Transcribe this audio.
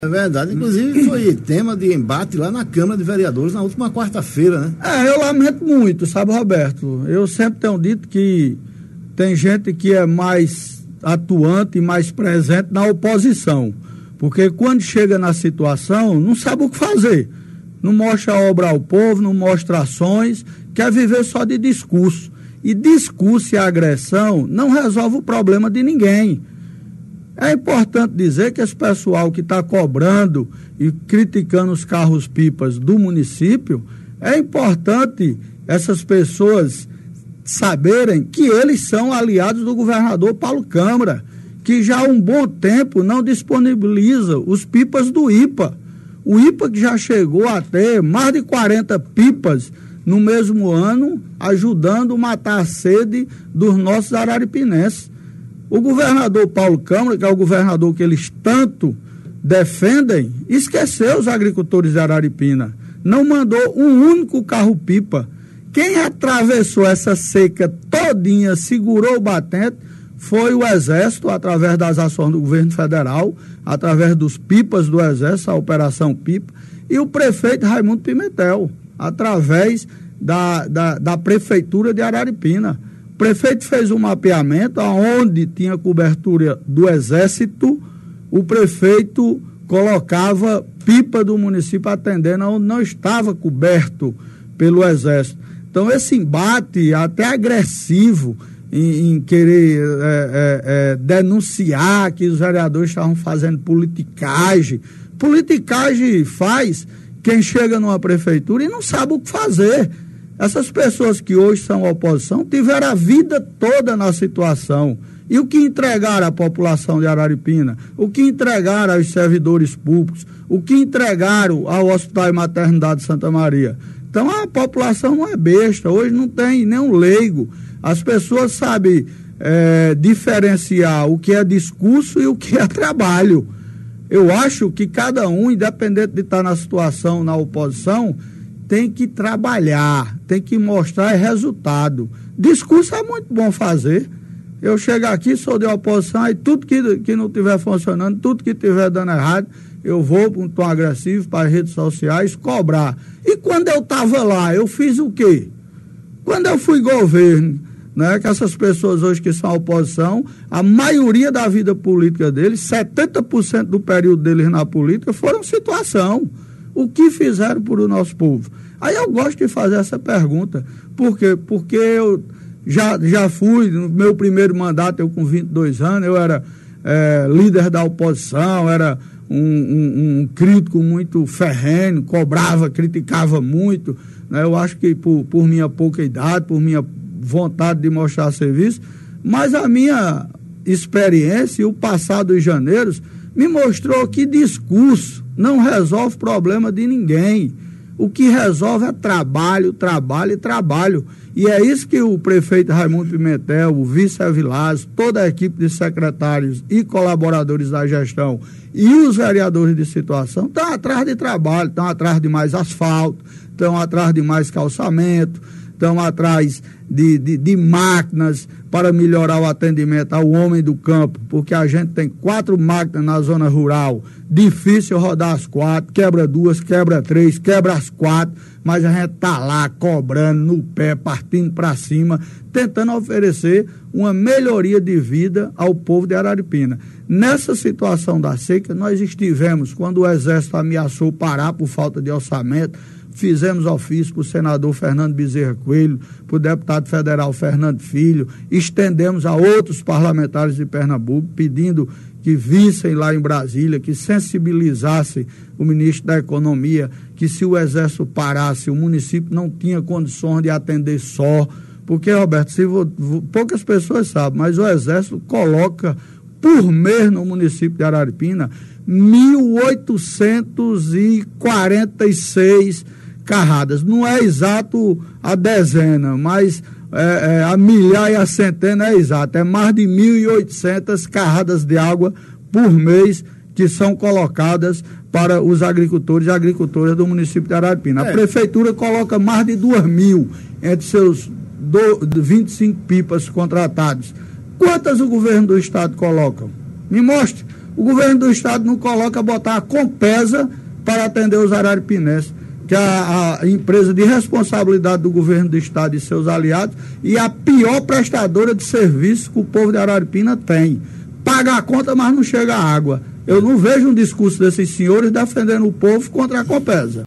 É verdade, inclusive foi tema de embate lá na Câmara de Vereadores na última quarta-feira, né? Eu lamento muito, sabe, Roberto? Eu sempre tenho dito que tem gente que é mais atuante e mais presente na oposição, porque quando chega na situação, não sabe o que fazer. Não mostra obra ao povo, não mostra ações, quer viver só de discurso. E discurso e agressão não resolve o problema de ninguém. É importante dizer que esse pessoal que está cobrando e criticando os carros-pipas do município, é importante essas pessoas saberem que eles são aliados do governador Paulo Câmara, que já há um bom tempo não disponibiliza os pipas do IPA. O IPA que já chegou a ter mais de 40 pipas no mesmo ano, ajudando a matar a sede dos nossos araripinenses. O governador Paulo Câmara, que é o governador que eles tanto defendem, esqueceu os agricultores de Araripina. Não mandou um único carro-pipa. Quem atravessou essa seca todinha, segurou o batente, foi o Exército, através das ações do governo federal, através dos pipas do Exército, a Operação Pipa, e o prefeito Raimundo Pimentel, através da Prefeitura de Araripina. O prefeito fez um mapeamento onde tinha cobertura do Exército, o prefeito colocava pipa do município atendendo onde não estava coberto pelo Exército. Então, esse embate até agressivo em querer denunciar que os vereadores estavam fazendo politicagem. Politicagem faz quem chega numa prefeitura e não sabe o que fazer. Essas pessoas que hoje são oposição tiveram a vida toda na situação. E o que entregaram à população de Araripina? O que entregaram aos servidores públicos? O que entregaram ao Hospital e Maternidade de Santa Maria? Então a população não é besta, hoje não tem nenhum leigo. As pessoas sabem diferenciar o que é discurso e o que é trabalho. Eu acho que cada um, independente de estar na situação, na oposição, tem que trabalhar, tem que mostrar resultado. Discurso é muito bom fazer. Eu chego aqui, sou de oposição, e tudo que não estiver funcionando, tudo que estiver dando errado, eu vou com um tom agressivo para as redes sociais cobrar. E quando eu estava lá, eu fiz o quê? Quando eu fui governo, né, que essas pessoas hoje que são oposição, a maioria da vida política deles, 70% do período deles na política, foram situação. O que fizeram por o nosso povo? Aí eu gosto de fazer essa pergunta. Por quê? Porque eu já fui, no meu primeiro mandato, eu com 22 anos, eu era líder da oposição, era um crítico muito ferrenho, cobrava, criticava muito, né? Eu acho que por minha pouca idade, por minha vontade de mostrar serviço, mas a minha experiência e o passado de janeiros me mostrou que discurso não resolve problema de ninguém. O que resolve é trabalho, trabalho e trabalho. E é isso que o prefeito Raimundo Pimentel, o vice Avilás, toda a equipe de secretários e colaboradores da gestão e os vereadores de situação estão atrás de trabalho, estão atrás de mais asfalto, estão atrás de mais calçamento, estão atrás de máquinas para melhorar o atendimento ao homem do campo, porque a gente tem 4 máquinas na zona rural, difícil rodar as 4, quebra 2, quebra 3, quebra as 4, mas a gente está lá cobrando no pé, partindo para cima, tentando oferecer uma melhoria de vida ao povo de Araripina. Nessa situação da seca, nós estivemos, quando o Exército ameaçou parar por falta de orçamento, fizemos ofício para o senador Fernando Bezerra Coelho, para o deputado federal Fernando Filho, estendemos a outros parlamentares de Pernambuco, pedindo que vissem lá em Brasília, que sensibilizassem o ministro da Economia, que se o Exército parasse, o município não tinha condições de atender só, porque, Roberto, poucas pessoas sabem, mas o Exército coloca por mês no município de Araripina 1.846 carradas. Não é exato a dezena, mas a milhar e a centena é exato. É mais de 1.800 carradas de água por mês que são colocadas para os agricultores e agricultoras do município de Araripina. A prefeitura coloca mais de 2.000 entre seus 25 pipas contratados. Quantas o governo do estado coloca? Me mostre. O governo do estado não coloca botar a Compesa para atender os araripinenses, que é a empresa de responsabilidade do governo do estado e seus aliados, e a pior prestadora de serviço que o povo de Araripina tem. Paga a conta, mas não chega a água. Eu não vejo um discurso desses senhores defendendo o povo contra a Compesa.